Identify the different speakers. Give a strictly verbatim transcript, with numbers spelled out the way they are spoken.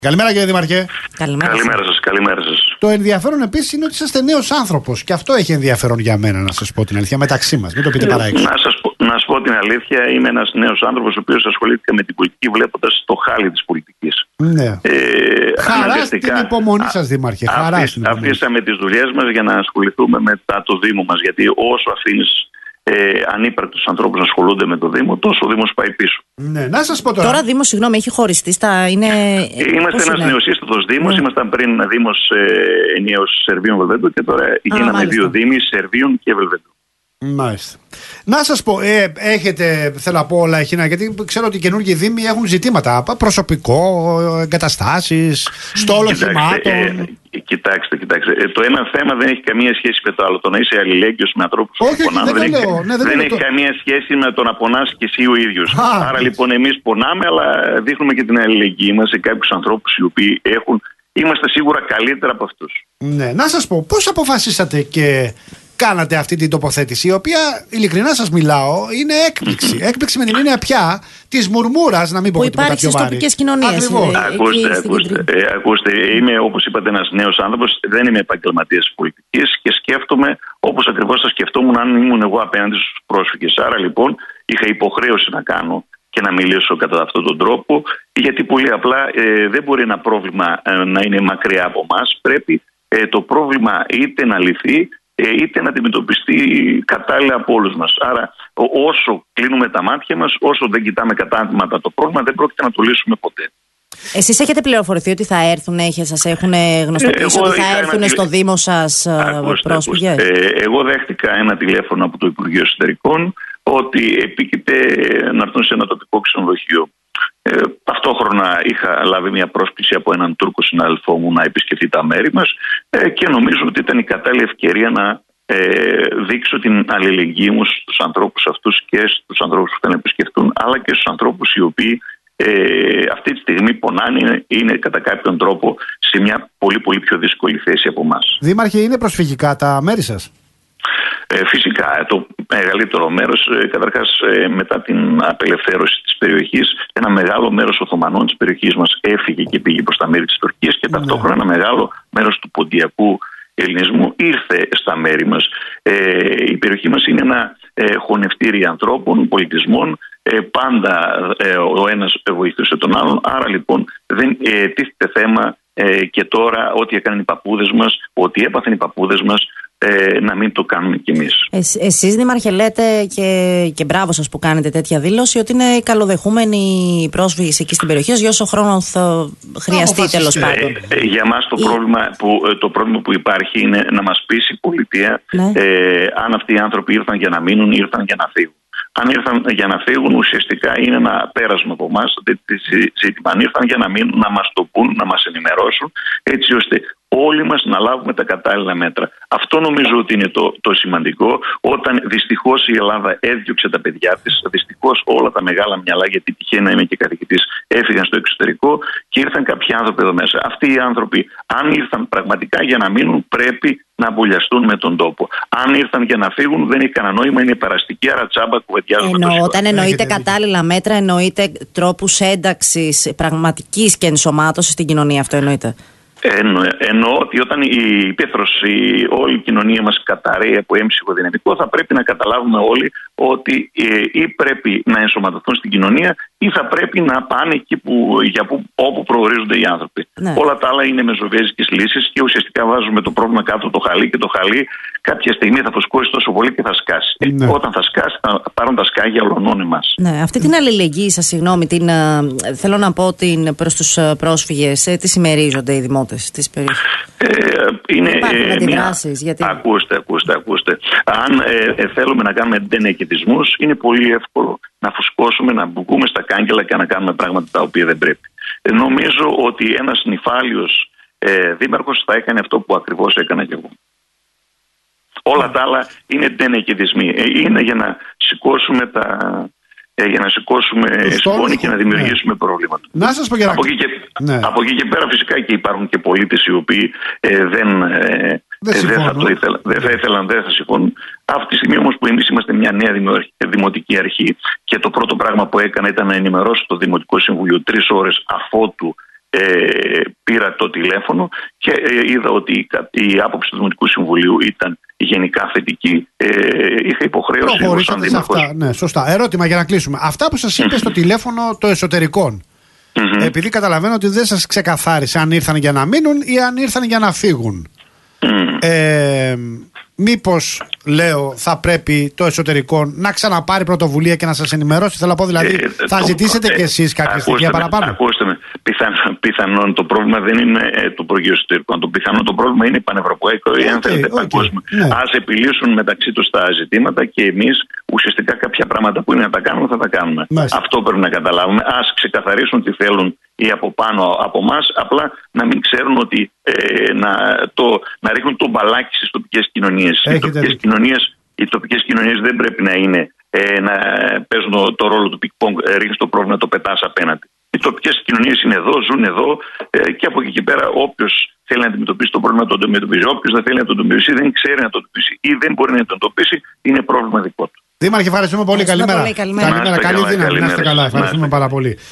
Speaker 1: Καλημέρα κύριε Δήμαρχε.
Speaker 2: Καλημέρα, καλημέρα σας, καλημέρα σας.
Speaker 1: Το ενδιαφέρον επίσης είναι ότι είσαστε νέος άνθρωπος και αυτό έχει ενδιαφέρον για μένα, να σας πω την αλήθεια, μεταξύ μας. Μην το πείτε παρά έξω.
Speaker 2: Να σας πω, να σας πω την αλήθεια, είμαι ένας νέος άνθρωπος ο οποίος ασχολήθηκα με την πολιτική βλέποντας το χάλι της πολιτικής.
Speaker 1: Ναι.
Speaker 2: Ε,
Speaker 1: Χαρά στην υπομονή σας, Δήμαρχε. Χαρά στην υπομονή.
Speaker 2: Αφήσαμε τις δουλειές μας για να ασχοληθούμε μετά το Δήμο μας. Γιατί όσο αφήνεις Ε, ανύπαρκτους ανθρώπους να ασχολούνται με το Δήμο, τόσο ο Δήμος πάει πίσω.
Speaker 1: Ναι, να σας πω τώρα.
Speaker 3: Τώρα Δήμος, συγγνώμη, έχει χωριστεί στα. Είναι...
Speaker 2: Είμαστε ένας νεοσύστατος Δήμος. Ναι. Ήμασταν πριν Δήμος ε, ενιαίος Σερβίων Βελβέντου και τώρα γίναμε μάλιστα. δύο Δήμοι, Σερβίων και Βελβέντου.
Speaker 1: Μάλιστα. Να σας πω, ε, έχετε, θέλω να πω όλα εκείνα, γιατί ξέρω ότι οι καινούργιοι Δήμοι έχουν ζητήματα. Προσωπικό, εγκαταστάσεις, στόλο χυμάτων.
Speaker 2: Ε, ε, κοιτάξτε, κοιτάξτε. Ε, το ένα θέμα δεν έχει καμία σχέση με το άλλο. Το να είσαι αλληλέγγυος με ανθρώπους που πονάνε δεν, δεν, έχει, ναι, δεν, δεν έχει το... καμία σχέση με το να πονάς και εσύ ο ίδιος. Α, Άρα ναι. λοιπόν εμείς πονάμε, αλλά δείχνουμε και την αλληλεγγύη μας σε κάποιους ανθρώπους οι οποίοι έχουν. Είμαστε σίγουρα καλύτερα από αυτούς.
Speaker 1: Ναι, να σας πω, πώς αποφασίσατε και κάνατε αυτή την τοποθέτηση, η οποία ειλικρινά σας μιλάω είναι έκπληξη. Έκπληξη με την έννοια πια της μουρμούρας, να μην πω
Speaker 3: που
Speaker 1: ότι μετά πιο βάρη.
Speaker 3: Που υπάρχει στις τοπικές κοινωνίες.
Speaker 2: Ε, ακούστε, ακούστε, ε, ακούστε, είμαι όπως είπατε ένας νέος άνθρωπος, δεν είμαι επαγγελματίας της πολιτικής και σκέφτομαι όπως ακριβώς θα σκεφτόμουν αν ήμουν εγώ απέναντι στους πρόσφυγες. Άρα λοιπόν είχα υποχρέωση να κάνω και να μιλήσω κατά αυτόν τον τρόπο, γιατί πολύ απλά ε, δεν μπορεί ένα πρόβλημα ε, να είναι μακριά από εμάς. Πρέπει ε, το πρόβλημα είτε να λυθεί είτε να αντιμετωπιστεί κατάλληλα από όλους μας. Άρα όσο κλείνουμε τα μάτια μας, όσο δεν κοιτάμε κατάματα το πρόβλημα, δεν πρόκειται να το λύσουμε ποτέ.
Speaker 3: Εσείς έχετε πληροφορηθεί ότι θα έρθουν, σας έχουν γνωστοποιήσει ε, ότι θα έρθουν τηλε... στο Δήμο σας ακούστε, πρόσφυγες?
Speaker 2: Ακούστε. Ε, εγώ δέχτηκα ένα τηλέφωνο από το Υπουργείο Εσωτερικών ότι επίκειται να έρθουν σε ένα τοπικό ξενοδοχείο. Ε, ταυτόχρονα είχα λάβει μια πρόσκληση από έναν Τούρκο συνάδελφό μου να επισκεφτεί τα μέρη μας ε, και νομίζω ότι ήταν η κατάλληλη ευκαιρία να ε, δείξω την αλληλεγγύη μου στους ανθρώπους αυτούς και στους ανθρώπους που θα επισκεφτούν, αλλά και στους ανθρώπους οι οποίοι ε, αυτή τη στιγμή πονάνε, είναι, είναι κατά κάποιον τρόπο σε μια πολύ πολύ πιο δύσκολη θέση από εμάς.
Speaker 1: Δήμαρχε, είναι προσφυγικά τα μέρη σας?
Speaker 2: Ε, φυσικά, το μεγαλύτερο μέρος, ε, καταρχάς ε, μετά την απελευθέρωση της περιοχής, ένα μεγάλο μέρος Οθωμανών της περιοχής μας έφυγε και πήγε προς τα μέρη της Τουρκίας και ταυτόχρονα ένα μεγάλο μέρος του ποντιακού ελληνισμού ήρθε στα μέρη μας. Ε, η περιοχή μας είναι ένα ε, χωνευτήρι ανθρώπων, πολιτισμών, ε, πάντα ε, ο ένας βοηθούσε τον άλλον, άρα λοιπόν δεν ε, τίθεται θέμα ε, και τώρα ό,τι έκαναν οι παππούδες μας, ό,τι έπαθαν οι παππούδες μας, Ε, να μην το κάνουμε κι εμείς.
Speaker 3: Ε, εσείς Δήμαρχε λέτε και, και μπράβο σας που κάνετε τέτοια δήλωση ότι είναι καλοδεχούμενοι οι πρόσφυγες εκεί στην περιοχή για όσο χρόνο θα χρειαστεί τέλος πάντων.
Speaker 2: Ε, ε, για μας το, η... πρόβλημα που, το πρόβλημα που υπάρχει είναι να μας πείσει η πολιτεία ναι. ε, αν αυτοί οι άνθρωποι ήρθαν για να μείνουν ή ήρθαν για να φύγουν. Αν ήρθαν για να φύγουν, ουσιαστικά είναι ένα πέρασμα από εμάς. Αν ήρθαν για να μείνουν, να μας το πούν, να μας ενημερώσουν, έτσι ώστε όλοι μας να λάβουμε τα κατάλληλα μέτρα. Αυτό νομίζω ότι είναι το, το σημαντικό. Όταν δυστυχώς η Ελλάδα έδιωξε τα παιδιά της, δυστυχώς όλα τα μεγάλα μυαλά, γιατί τυχαίνει να είμαι και καθηγητής, έφυγαν στο εξωτερικό και ήρθαν κάποιοι άνθρωποι εδώ μέσα. Αυτοί οι άνθρωποι, αν ήρθαν πραγματικά για να μείνουν, πρέπει να αμπολιαστούν με τον τόπο. Αν ήρθαν για να φύγουν, δεν έχει κανένα νόημα, είναι παραστική, άρα τσάμπα κουβεντιάζουμε.
Speaker 3: Εννοώ, όταν εννοείται κατάλληλα μέτρα, εννοείται τρόπους ένταξης πραγματικής και ενσωμάτωσης στην κοινωνία, αυτό εννοείται?
Speaker 2: Εννο, εννοώ ότι όταν η υπαίθρος, η, όλη η κοινωνία μας καταραίει από έμψυχο δυναμικό, θα πρέπει να καταλάβουμε όλοι ότι ε, ή πρέπει να ενσωματωθούν στην κοινωνία ή θα πρέπει να πάνε εκεί που, για που, όπου προορίζονται οι άνθρωποι. Ναι. Όλα τα άλλα είναι μεζοβέζικες λύσεις και ουσιαστικά βάζουμε το πρόβλημα κάτω το χαλί και το χαλί κάποια στιγμή θα φουσκώσει τόσο πολύ και θα σκάσει. Ναι. Ε, όταν θα σκάσει θα πάρουν τα σκάγια όλων εμάς.
Speaker 3: Ναι, αυτή την αλληλεγγύη σας, συγγνώμη, την, θέλω να πω την, προς τους πρόσφυγες, ε, τι συμμερίζονται οι δημότες της περιοχής?
Speaker 2: Ε, είναι,
Speaker 3: υπάρχουν αντιδράσεις? Γιατί...
Speaker 2: Ακούστε, ακούστε, ακούστε. Αν ε, ε, θέλουμε να κάνουμε ντενεκετισμούς, είναι πολύ εύκολο να φουσκώσουμε, να μπουκούμε στα κάγκελα και να κάνουμε πράγματα τα οποία δεν πρέπει. Ε, νομίζω ότι ένας νηφάλιος ε, δήμαρχος θα έκανε αυτό που ακριβώς έκανα και εγώ. Όλα τα άλλα είναι ντενεκετισμοί. Ε, είναι για να σηκώσουμε τα... για να σηκώσουμε σκόνη και να δημιουργήσουμε ναι. προβλήματα.
Speaker 1: Να σας πω για να...
Speaker 2: από, εκεί και, ναι. από εκεί και πέρα φυσικά και υπάρχουν και πολίτες οι οποίοι ε, δεν, ε, δεν, δεν θα το ήθελαν, δεν θα ήθελαν, δεν θα συμφωνούν. Αυτή τη στιγμή όμως που εμείς είμαστε μια νέα δημοτική αρχή και το πρώτο πράγμα που έκανα ήταν να ενημερώσω το Δημοτικό Συμβούλιο τρεις ώρες αφότου Ε, πήρα το τηλέφωνο και ε, είδα ότι η άποψη του Δημοτικού Συμβουλίου ήταν γενικά θετική. Ε, είχα υποχρέωση εγώ σαν δήμαρχος.
Speaker 1: Ναι, σωστά. Ερώτημα για να κλείσουμε. Αυτά που σας είπε στο τηλέφωνο το εσωτερικών, mm-hmm. επειδή καταλαβαίνω ότι δεν σας ξεκαθάρισε αν ήρθαν για να μείνουν ή αν ήρθαν για να φύγουν. Mm. Ε, μήπως, λέω, θα πρέπει το εσωτερικό να ξαναπάρει πρωτοβουλία και να σας ενημερώσει? Θέλω να πω, δηλαδή, ε, θα το, ζητήσετε ε, κι εσείς κάποια στοιχεία παραπάνω?
Speaker 2: Ακούστε με, πιθανόν, πιθανόν το πρόβλημα δεν είναι ε, το Υπουργείο Εσωτερικών. Το πιθανόν το πρόβλημα είναι πανευρωπαϊκό ή okay, αν θέλετε okay, παγκόσμιο. Ναι. Ας επιλύσουν μεταξύ τους τα ζητήματα και εμείς ουσιαστικά κάποια πράγματα που είναι να τα κάνουμε θα τα κάνουμε. Μάλιστα. Αυτό πρέπει να καταλάβουμε. Ας ξεκαθαρίσουν τι θέλουν ή από πάνω από εμάς, απλά να μην ξέρουν ότι ε, να, το, να ρίχνουν το μπαλάκι στις τοπικές κοινωνίες. Οι τοπικές κοινωνίες, οι τοπικές κοινωνίες δεν πρέπει να είναι ε, να παίζουν το, το ρόλο του πικ-πονγκ, ε, ρίχνεις το πρόβλημα, το πετάς απέναντι. Οι τοπικές κοινωνίες είναι εδώ, ζουν εδώ ε, και από εκεί και πέρα όποιος θέλει να αντιμετωπίσει το πρόβλημα το αντιμετωπίζει. Όποιος δεν θέλει να το αντιμετωπίσει, δεν ξέρει να το αντιμετωπίσει ή δεν μπορεί να το αντιμετωπίσει, είναι πρόβλημα δικό του.
Speaker 1: Δήμαρχε, ευχαριστούμε πολύ. Καλημέρα. Καλημέρα. Καλή δύναμη. Να είστε καλά. Ευχαριστούμε πάρα πολύ.